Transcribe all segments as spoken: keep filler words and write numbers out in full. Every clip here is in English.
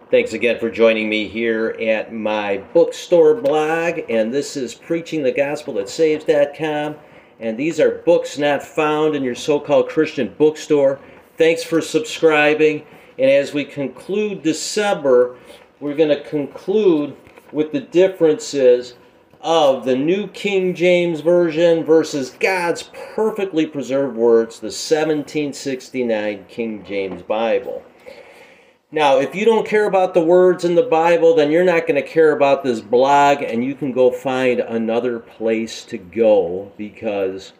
Thanks again for joining me here at my bookstore blog, and this is preaching the gospel that saves dot com, and these are books not found in your so-called Christian bookstore. Thanks for subscribing, and as we conclude December, we're going to conclude with the differences of the New King James Version versus God's perfectly preserved words, the seventeen sixty-nine King James Bible. Now, if you don't care about the words in the Bible, then you're not going to care about this blog, and you can go find another place to go, because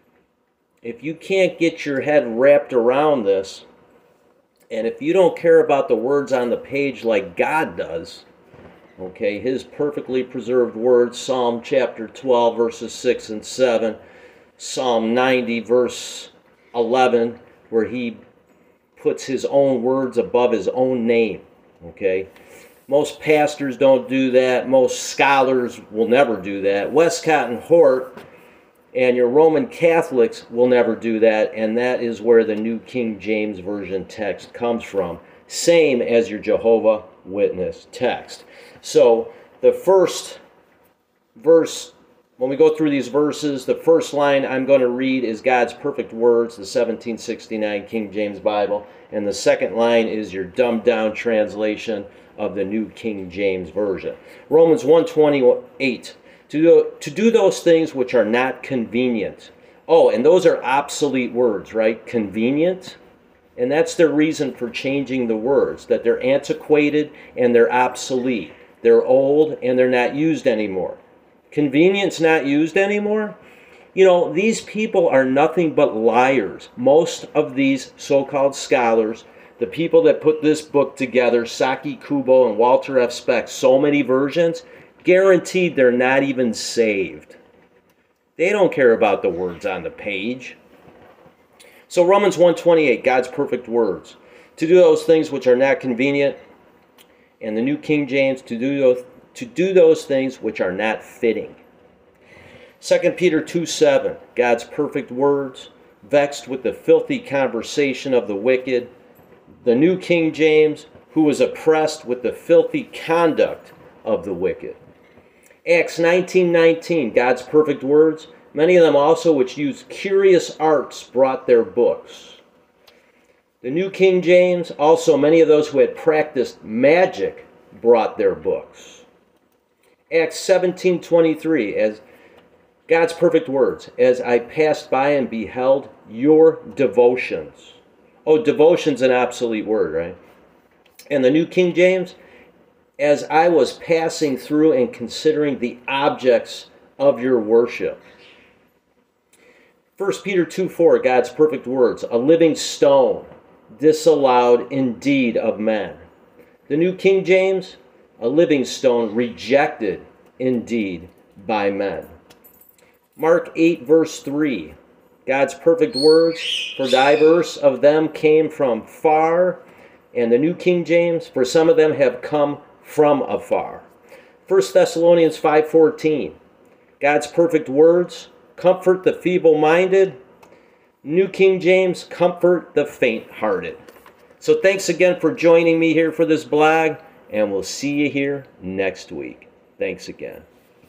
if you can't get your head wrapped around this, and if you don't care about the words on the page like God does, okay, His perfectly preserved words, Psalm chapter twelve, verses six and seven, Psalm ninety, verse eleven, where He puts His own words above His own name, okay? Most pastors don't do that. Most scholars will never do that. Westcott and Hort and your Roman Catholics will never do that, and that is where the New King James Version text comes from, same as your Jehovah Witness text. So the first verse, when we go through these verses, the first line I'm going to read is God's perfect words, the seventeen sixty-nine King James Bible, and the second line is your dumbed-down translation of the New King James Version. Romans one twenty-eight, to do, to do those things which are not convenient. Oh, and those are obsolete words, right? Convenient. And that's their reason for changing the words, that they're antiquated and they're obsolete. They're old and they're not used anymore. Convenience not used anymore? You know, these people are nothing but liars. Most of these so-called scholars, the people that put this book together, Saki Kubo and Walter F. Speck, so many versions, guaranteed they're not even saved. They don't care about the words on the page. So Romans one twenty-eight, God's perfect words. To do those things which are not convenient, and the New King James, to do those to do those things which are not fitting. Second Peter two seven, God's perfect words, vexed with the filthy conversation of the wicked. The New King James, who was oppressed with the filthy conduct of the wicked. Acts nineteen nineteen, God's perfect words, many of them also which used curious arts brought their books. The New King James, also many of those who had practiced magic brought their books. Acts seventeen twenty-three, as God's perfect words, as I passed by and beheld your devotions. Oh, devotion's an obsolete word, right? And the New King James, as I was passing through and considering the objects of your worship. First Peter two four, God's perfect words, a living stone, disallowed indeed of men. The New King James, a living stone rejected indeed by men. Mark eight verse three, God's perfect words, for diverse of them came from far, and the New King James, for some of them have come from afar. First Thessalonians five fourteen, God's perfect words, comfort the feeble-minded. New King James, comfort the faint-hearted. So thanks again for joining me here for this blog, and we'll see you here next week. Thanks again.